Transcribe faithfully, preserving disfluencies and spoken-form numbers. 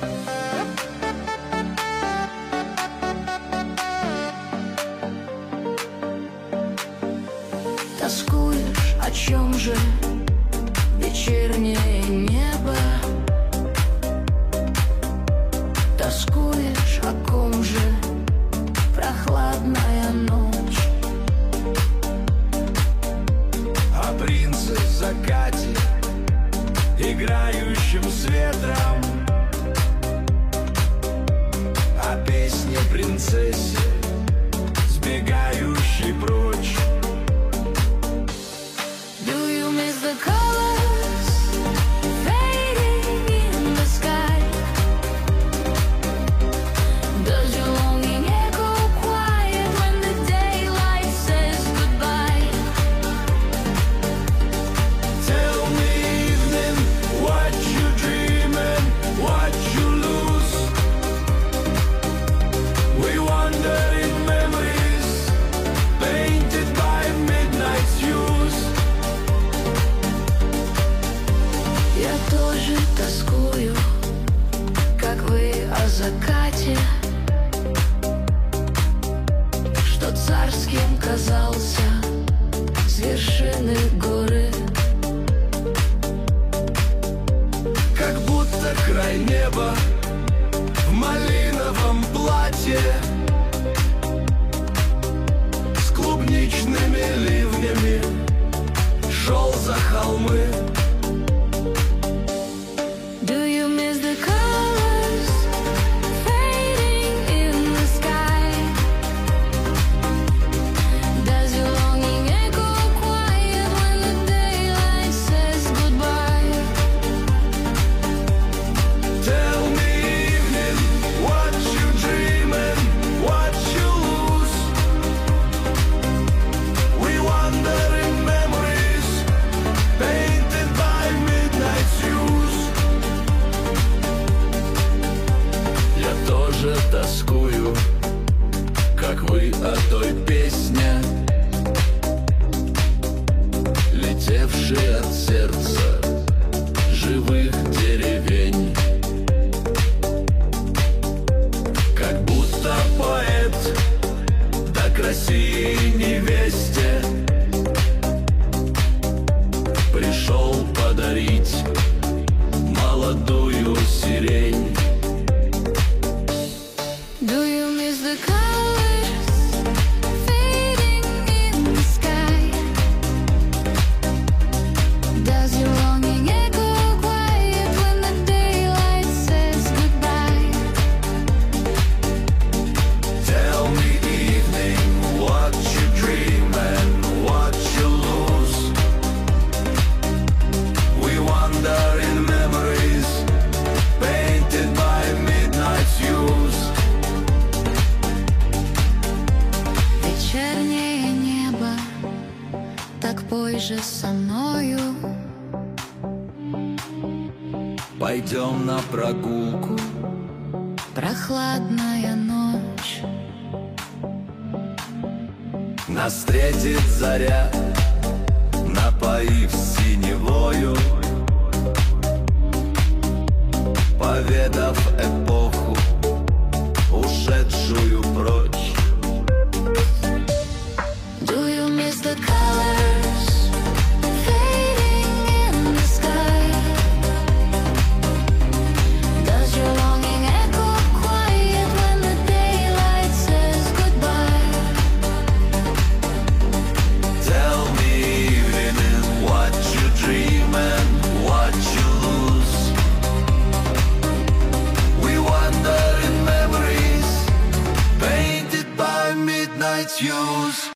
Тоскуешь, о чем же вечернее небо? Тоскуешь, о ком же прохладная ночь? О принце в закате, играющем с ветром, о песне принцессе, сбегающей прочь. Do you miss the colors fading in the sky? Does your longing echo quiet when the daylight says goodbye? Tell me, evening, what you dreaming, what you lose. We wander in memories, painted by midnight's hues. Я тоже тоскую, как вы, о закате, что царским казался с вершины горы. Как будто край неба в малиновом платье, с клубничными ливнями шел за холмы. Do you miss the colors fading in the sky? Does your longing echo quiet when the daylight says goodbye? Tell me, evening, what you dreaming, what you lose. We wander in memories, painted by midnight's hues. Я тоже тоскую, как вы, о той песне, летевшей от сердца живых деревень. Как будто поэт, да к России невесте пришел подарить молодую сирень. Do you miss the colors fading in the sky? Does your longing echo quiet when the daylight says goodbye? Tell me, evening, what you dream and what you lose. We wander in memories, painted by midnight's hues. Вечернее небо, так пой же со мною. Пойдем на прогулку, Прохладная ночь. нас встретит заря, напоив синевою, поведав эпоху, ушедшую прочь. Do you miss the colors fading in the sky? Does your longing echo quiet when the daylight says goodbye? Tell me, evening, what you dream and what you lose. We wander in memories, painted by midnight's hues.